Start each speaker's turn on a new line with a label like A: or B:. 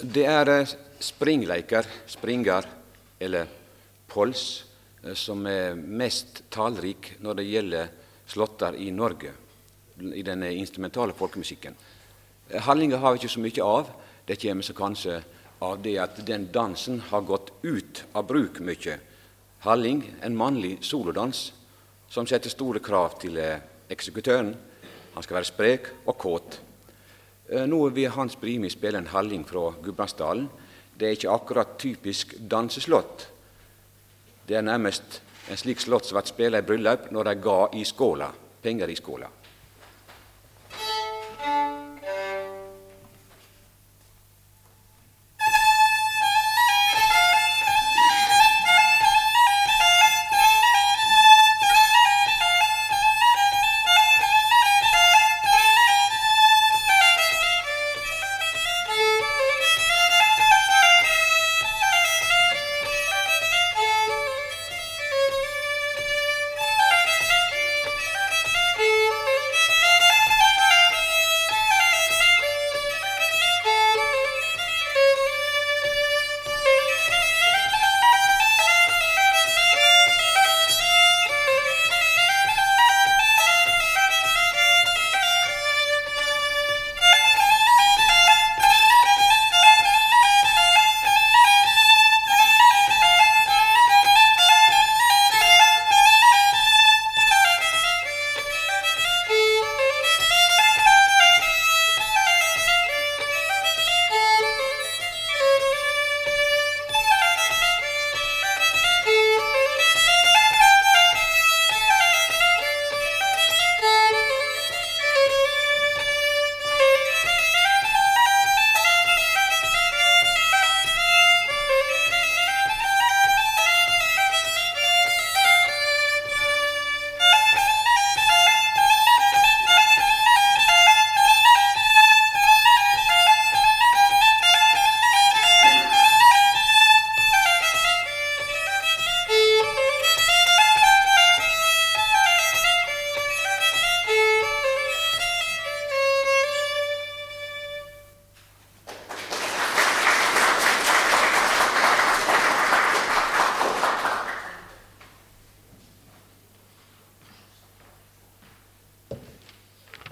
A: Det springleiker, springer eller pols som mest talrik når det gjelder slåtter i Norge, i den instrumentale folkemusikken. Hallinga har vi ikke så mye av. Det kommer så kanskje av det at den dansen har gått ut av bruk mye. Halling, en mannlig solodans, som setter store krav til eksekutøren. Han skal være sprek og kåt. Nå vil Hans Brimi spille en halling fra Gudbrandsdalen. Det ikke akkurat typisk danseslått. Det nærmest en slik slått som ble spilt i bryllup når de ga i skåla, penger i skåla.